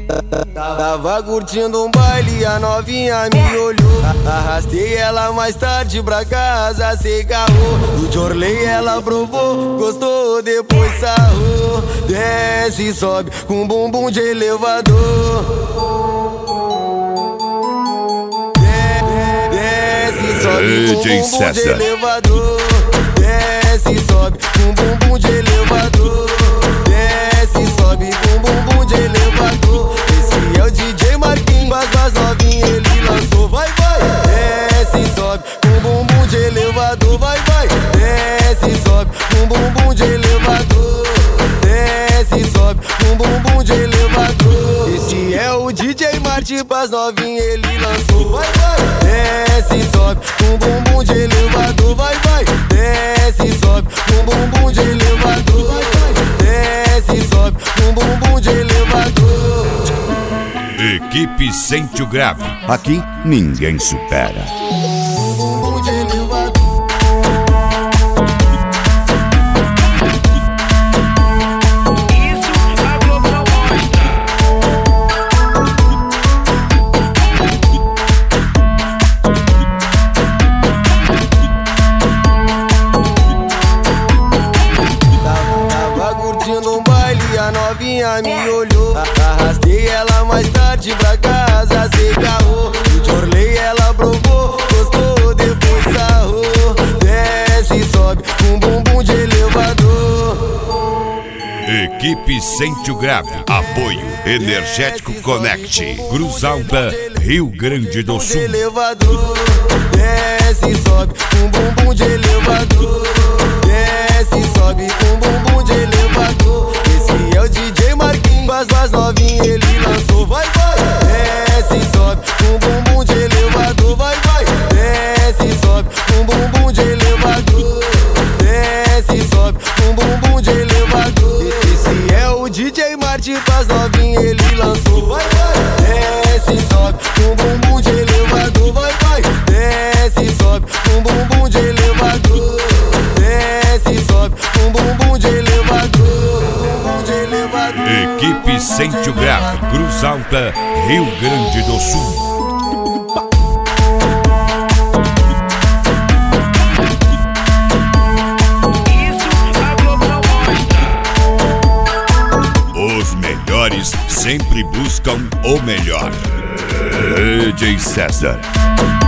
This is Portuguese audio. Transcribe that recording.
Tava curtindo um baile, a novinha me olhou. Arrastei ela mais tarde pra casa, se agarrou. Do Jorley ela provou, gostou, depois sarrou. Desce e sobe com bumbum de elevador. Desce e sobe com bumbum de elevador. Desce e sobe com bumbum de elevador. Desce e sobe com bumbum de elevador. Esse é o DJ Marquinhos, as novinhas ele lançou. Vai, vai, desce e sobe com bumbum de elevador. Vai, vai, desce e sobe com bumbum de elevador. Desce e sobe com bumbum de elevador. Esse é o DJ Marquinhos, as novinhas ele lançou. Vai, vai, desce e sobe com bumbum de elevador. Vai, vai, desce e sobe com bumbum de elevador. Vai, vai, desce e sobe com bumbum de elevador. Equipe Sente o Grave. Aqui ninguém supera. Bumbum de elevador. Isso a Globo não mostra. Tava curtindo um baile, a novinha me olhou. Arrastei ela mais tarde pra casa, se agarrou. Do Jorley ela provou, gostou, depois sarrou. Desce e sobe com bumbum de elevador. Equipe Sente o Grave. Apoio Energético Connect. Cruz Alta, Rio Grande do Sul. Elevador. Desce e sobe com bumbum de elevador. Desce e sobe com bumbum de elevador. Esse é o DJ Marquinhos, as novinhas ele lançou. Vai, vai, desce e sobe com bumbum de elevador. Vai, vai, desce e sobe com bumbum de elevador. Desce e sobe com bumbum de elevador. Esse é o DJ Marquinhos, as novinhas ele lançou. Vai, vai, desce e sobe com bumbum de elevador. Vai, vai, desce e sobe com bumbum de elevador. Desce e sobe com bumbum de elevador. Bumbum de elevador. Equipe Sente o Grave. Cruz Alta, Rio Grande do Sul. Isso a Globo não mostra. Os melhores sempre buscam o melhor. DJ César.